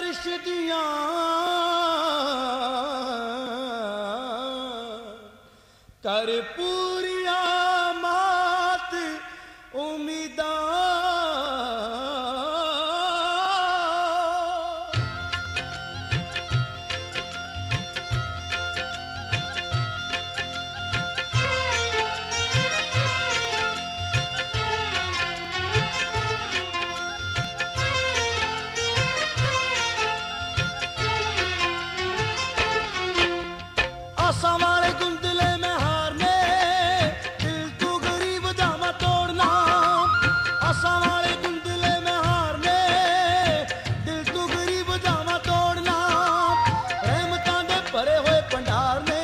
अर्श दियां कर पूरिया मात उम्मीदां। आसा वाले गुंदले में हारने दिल तू गरीब जामा तोड़ना। आसा वाले गुंदले में हारने दिल तू गरीब जामा तोड़ना। रहमतां दे भरे होए भंडार ने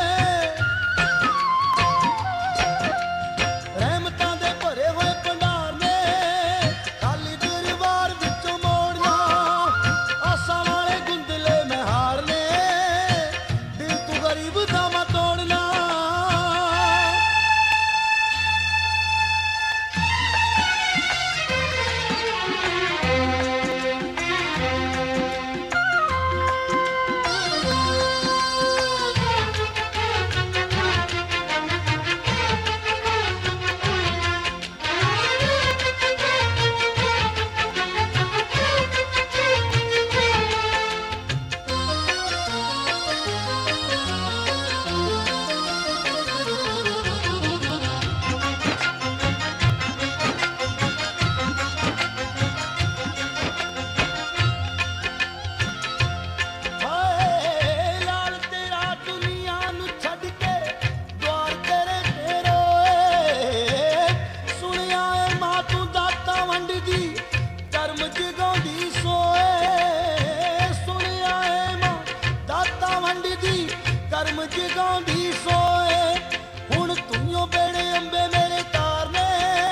रहमतां दे भरे होए भंडार ने खाली दरबार विचों मोड़ना। आसा वाले गुंदले में हारने गरीब दामा तोड़ना। कर्म जगांदी सोए हुण तुइयों बेड़े अंबे मेरे तारने।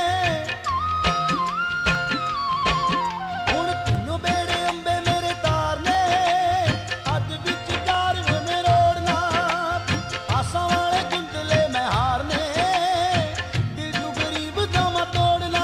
हुण तुइयों बेड़े अंबे मेरे तारने अज विच कार में रोड़ना। आसा वाले गुंदले में हारने दिल नू गरीब दामा तोड़ना।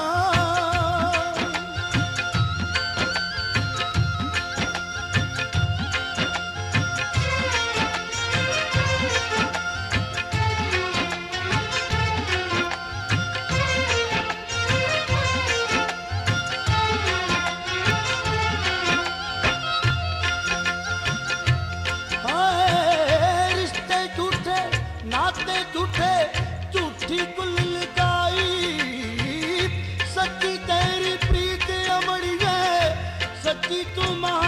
नाते झूठे झूठी कुल लगाई सच्ची तेरी प्रीत अमड़ी है सच्ची तू महा